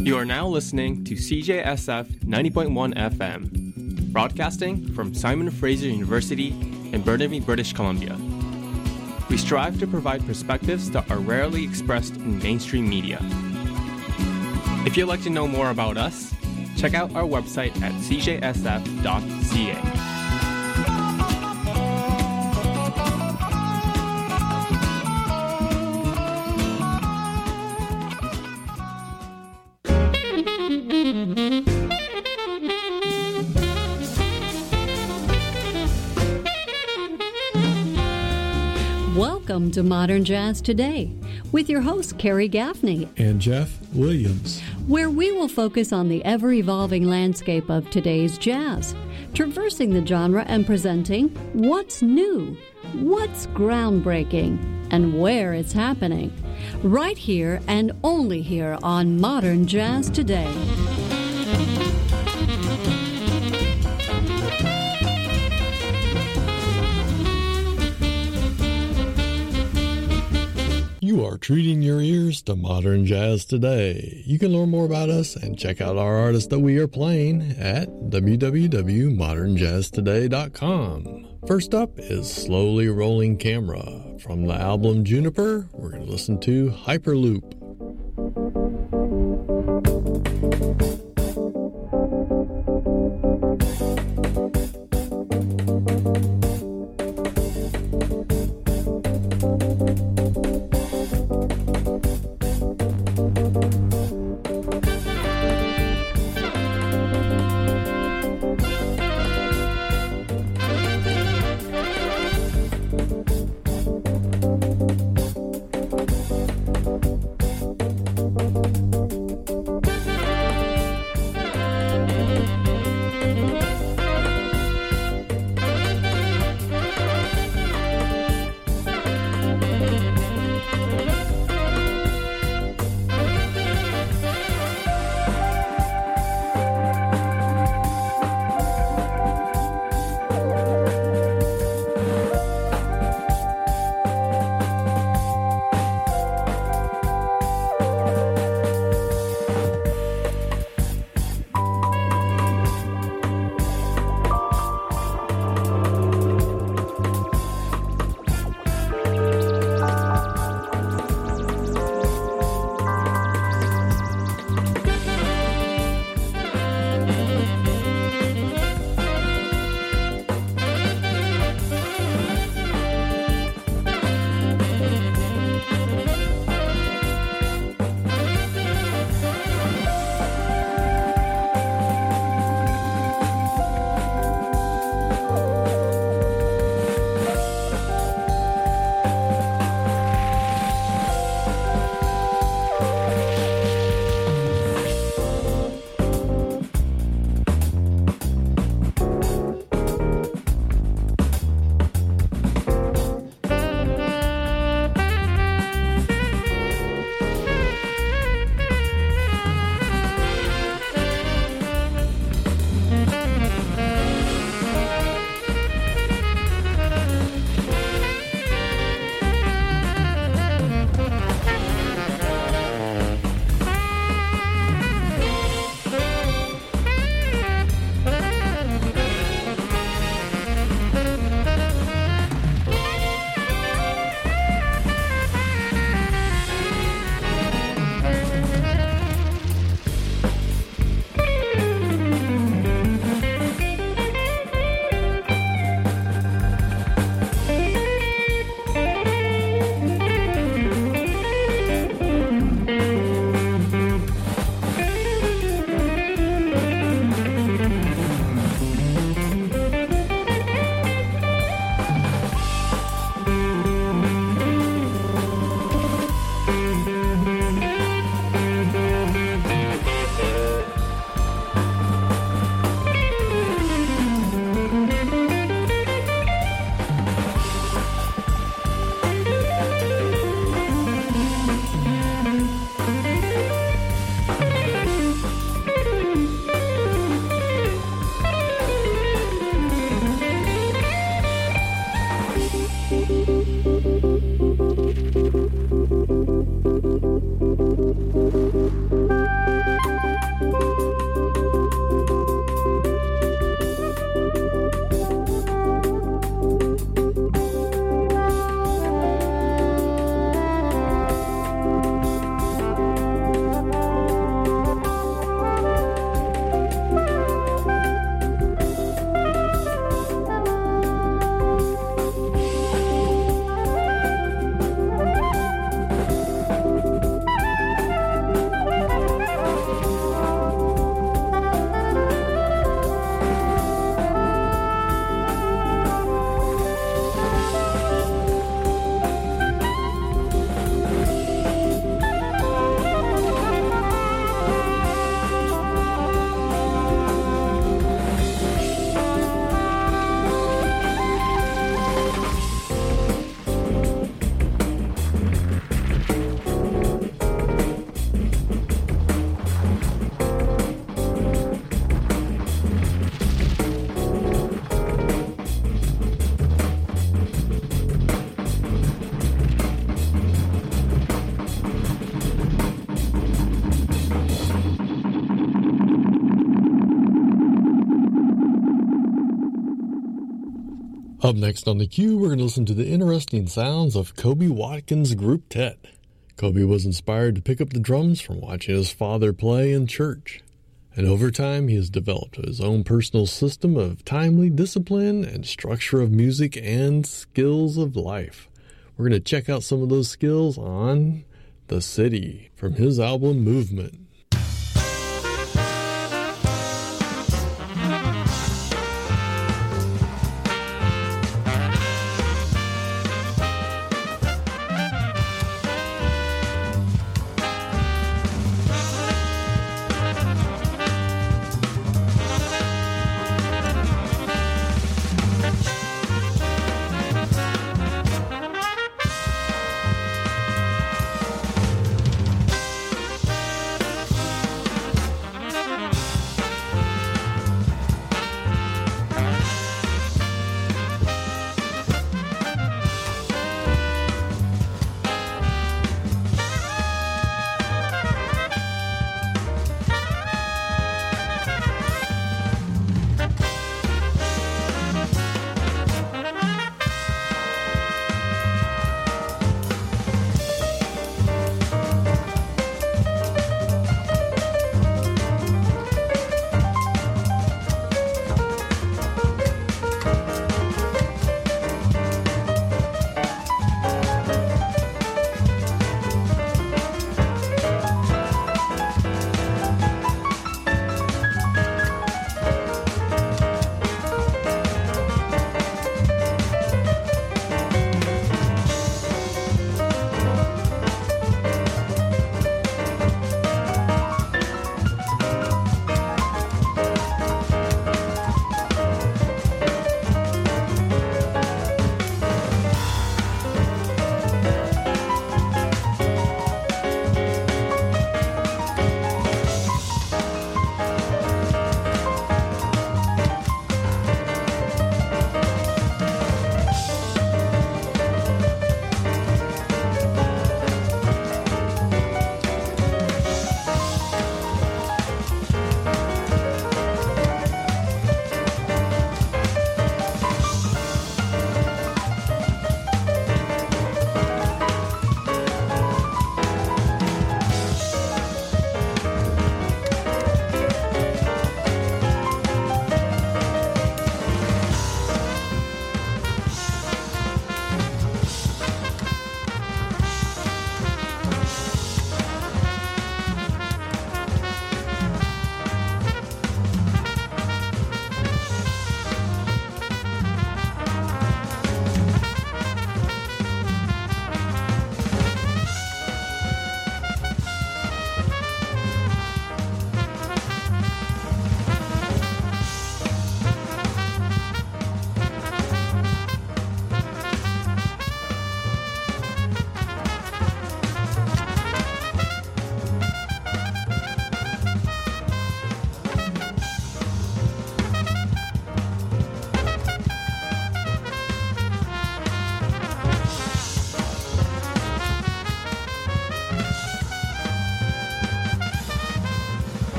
You are now listening to CJSF 90.1 FM, broadcasting from Simon Fraser University in Burnaby, British Columbia. We strive to provide perspectives that are rarely expressed in mainstream media. If you'd like to know more about us, check out our website at cjsf.ca. Welcome to Modern Jazz Today with your host, Carrie Gaffney and Jeff Williams, where we will focus on the ever-evolving landscape of today's jazz, traversing the genre and presenting what's new, what's groundbreaking, and where it's happening, right here and only here on Modern Jazz Today. You are treating your ears to Modern Jazz Today. You can learn more about us and check out our artists that we are playing at www.modernjazztoday.com. First up is Slowly Rolling Camera. From the album Juniper, we're going to listen to Hyperloop. Up next on the queue, we're going to listen to the interesting sounds of Kobe Watkins' Group Tet. Kobe was inspired to pick up the drums from watching his father play in church. And over time, he has developed his own personal system of timely discipline and structure of music and skills of life. We're going to check out some of those skills on The City from his album Movement.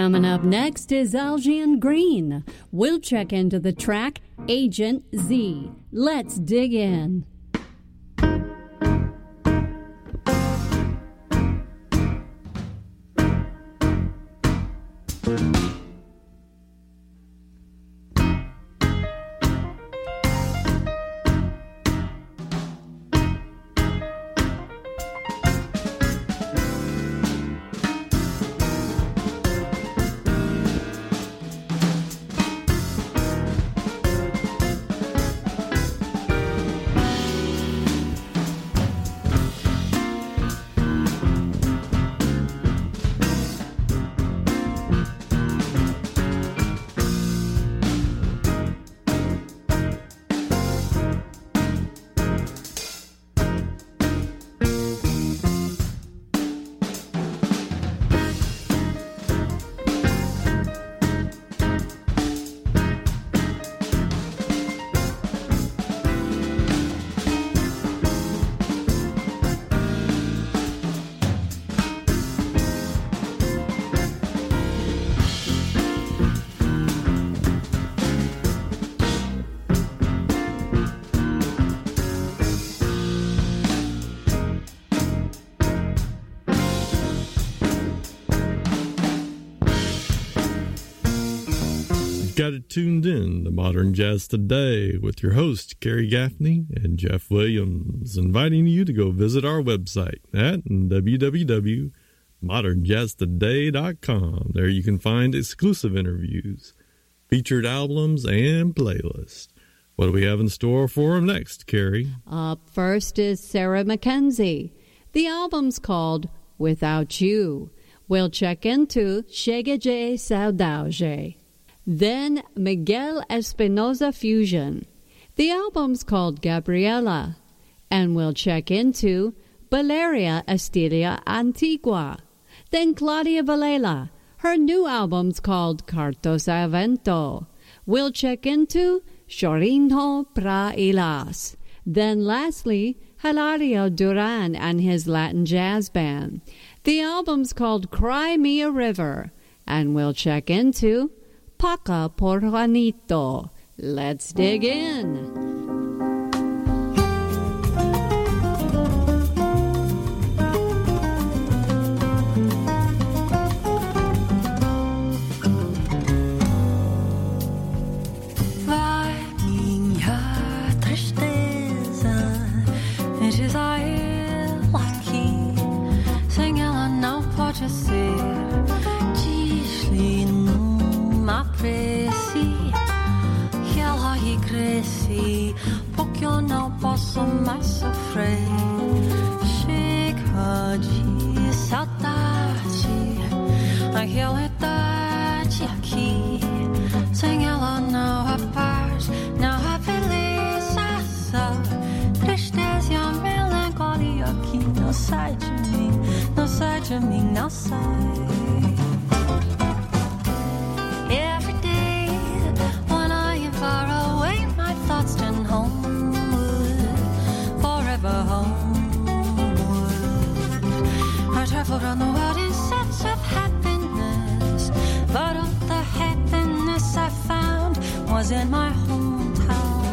Coming up next is Algian Green. We'll check into the track Agent Z. Let's dig in. Got it tuned in to Modern Jazz Today with your host, Kerry Gaffney and Jeff Williams, inviting you to go visit our website at www.modernjazztoday.com. There you can find exclusive interviews, featured albums, and playlists. What do we have in store for them next, Kerry? Up first is Sarah Mackenzie. The album's called Without You. We'll check into Chega de Saudade. Then Miguel Espinosa Fusion. The album's called Gabriela. And we'll check into Valeria Estilia Antigua. Then Claudia Valela. Her new album's called Cartos a Vento. We'll check into Chorinho pra Ilas. Then lastly, Hilario Duran and his Latin jazz band. The album's called Cry Me a River. And we'll check into Paca por Juanito. Let's dig in. Que ela cresce, porque eu não posso mais sofrer. Chega de saudade, a realidade aqui. Sem ela não há paz, não há beleza, só tristeza e a melancolia que não sai de mim, não sai de mim, não sai. Traveled on the world in search of happiness, but all the happiness I found was in my hometown.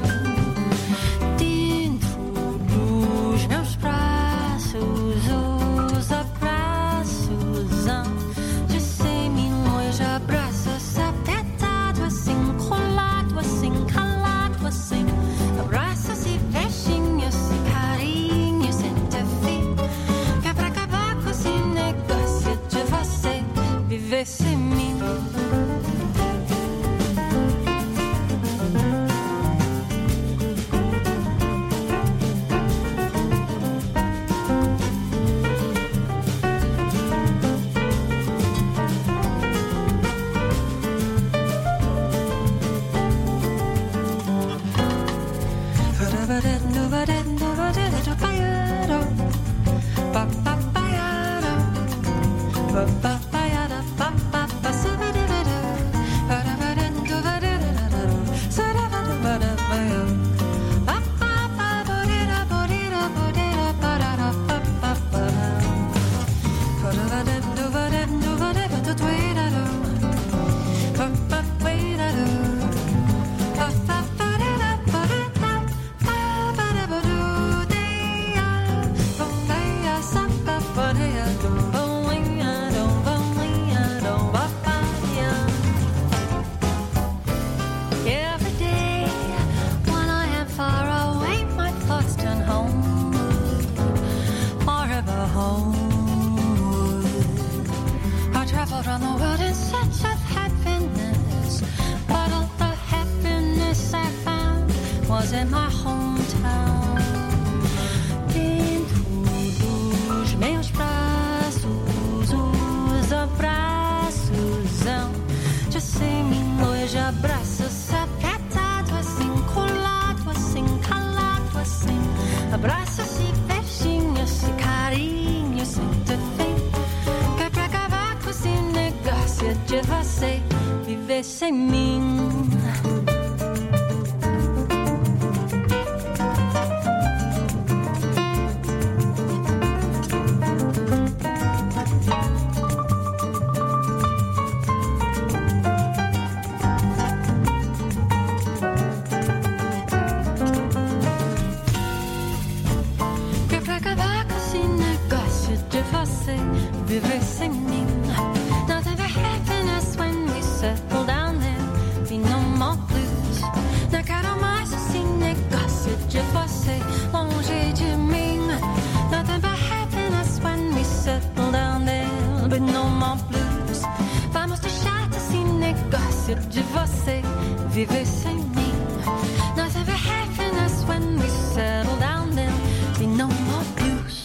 Dentro dos meus braços, os abraços de 100 milhões de abraços, apertado assim, colado assim, calado assim, abraços e beijinhos e carinhos sem ter fim. Viver sem mim. Ba viver sem mim. Viver sem mim. Nothing but happiness when we settle down there. Be no more blues. Não quero mais esse negócio de você longe de mim. Nothing but happiness when we settle down there. Be no more blues. Vamos deixar esse negócio de você viver sem mim. Nothing but happiness when we settle down there. Be no more blues.